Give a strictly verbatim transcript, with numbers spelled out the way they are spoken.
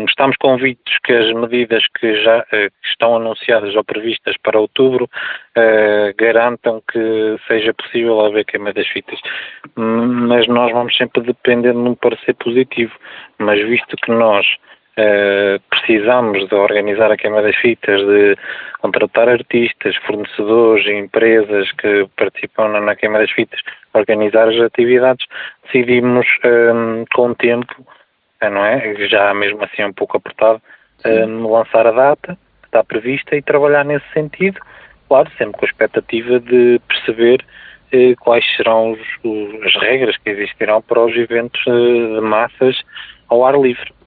estamos convictos que as medidas que já que estão anunciadas ou previstas para outubro garantam que seja possível haver queima das fitas. Mas nós vamos sempre depender de um parecer positivo. Mas visto que nós Uh, precisamos de organizar a queima das fitas, de contratar artistas, fornecedores, empresas que participam na, na queima das fitas, organizar as atividades, decidimos um, com o tempo, não é? Já mesmo assim um pouco apertado, um, lançar a data que está prevista e trabalhar nesse sentido, claro, sempre com a expectativa de perceber uh, quais serão os, os, as regras que existirão para os eventos uh, de massas ao ar livre.